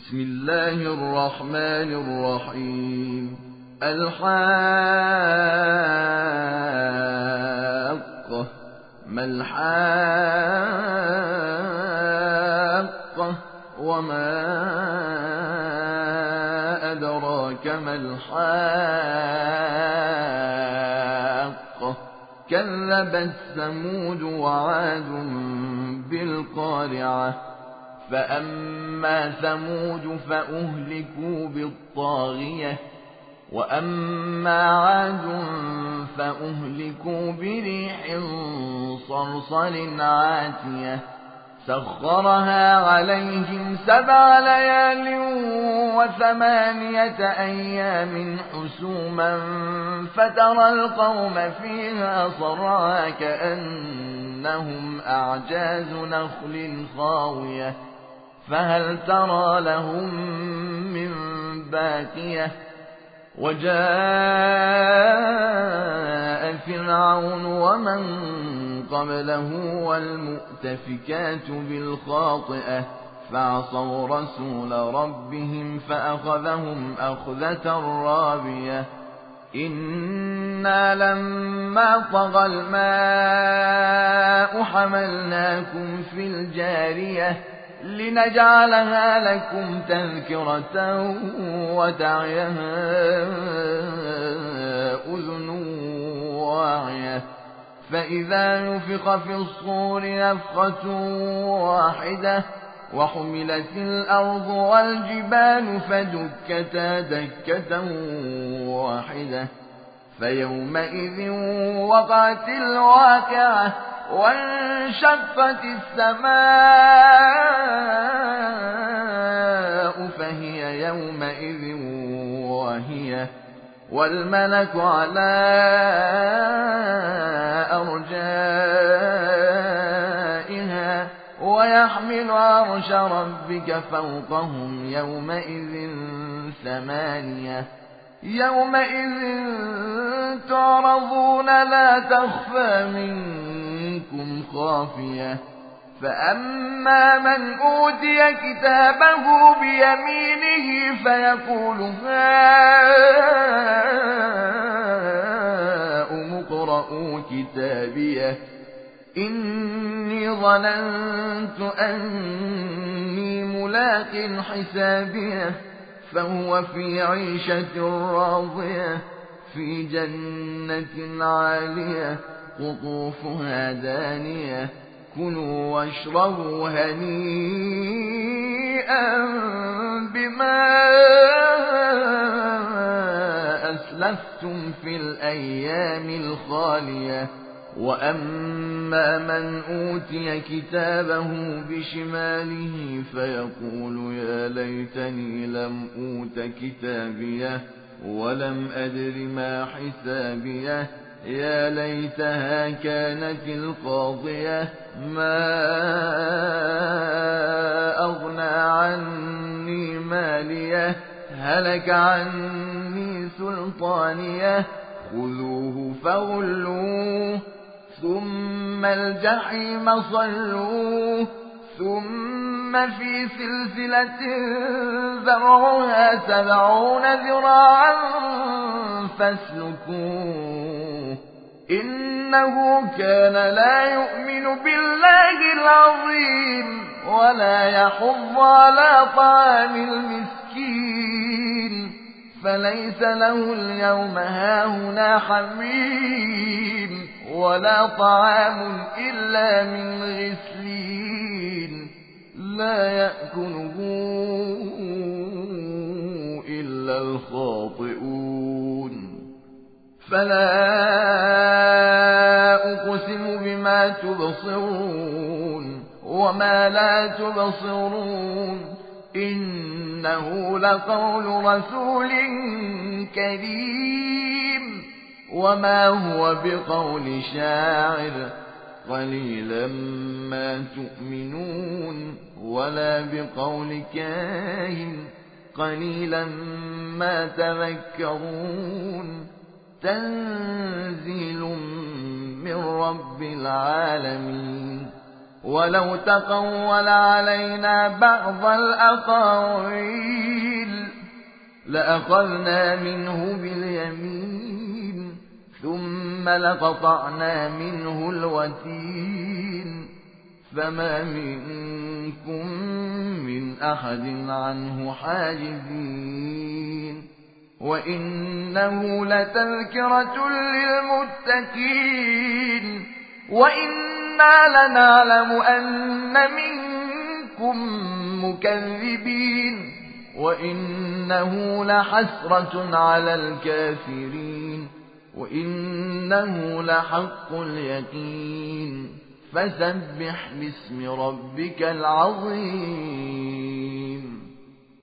بسم الله الرحمن الرحيم. الحاقة ما الحاقة وما أدراك ما الحاقة كذبت ثمود وعاد بالقارعة فأما ثمود فأهلكوا بالطاغية وأما عاد فأهلكوا بريح صرصر عاتية سخرها عليهم 7 ليال و8 أيام حسوما فترى القوم فيها صرعى كأنهم أعجاز نخل خاوية فهل ترى لهم من باقية وجاء فرعون ومن قبله والمؤتفكات بالخاطئة فعصوا رسول ربهم فأخذهم أخذة رابية إنا لما طغى الماء حملناكم في الجارية لنجعلها لكم تذكرة وتعيها أذن واعية فإذا نفخ في الصور نفخة واحدة وحملت الأرض والجبال فدكتا دكة واحدة فيومئذ وقعت الواقعة وانشقت السماء فهي يومئذ واهية والملك على أرجائها ويحمل عرش ربك فوقهم يومئذ 8 يومئذ تعرضون لا تخفى منكم خافية فأما من أوتي كتابه بيمينه فيقول هاؤم اقرءوا كتابيه إني ظننت أني ملاق حسابيه فهو في عيشة راضية في جنة عالية قطوفها دانية كلوا واشربوا هنيئا بما أسلفتم في الأيام الخالية وأما من أوتي كتابه بشماله فيقول يا ليتني لم أوت كتابيه ولم أدر ما حسابيه يا ليتها كانت القاضية ما أغنى عني ماليه هلك عني سلطانيه خذوه فغلوه ثم الجحيم صلوه ثم في سلسلة ذرعها 70 ذراعا فاسلكوه إنه كان لا يؤمن بالله العظيم ولا يحض على طعام المسكين فليس له اليوم هاهنا حميم ولا طعام إلا من غسلين لا يأكله إلا الخاطئون فلا أقسم بما تبصرون وما لا تبصرون إنه لقول رسول كريم وما هو بقول شاعر قليلا ما تؤمنون ولا بقول كاهن قليلا ما تذكرون تنزيل من رب العالمين ولو تقول علينا بعض الأقاويل لأخذنا منه باليمين ثم لقطعنا منه الوتين فما منكم من أحد عنه حاجزين وإنه لتذكرة للمتقين وإنا لنعلم أن منكم مكذبين وإنه لحسرة على الكافرين وإنه لحق اليقين فسبح باسم ربك العظيم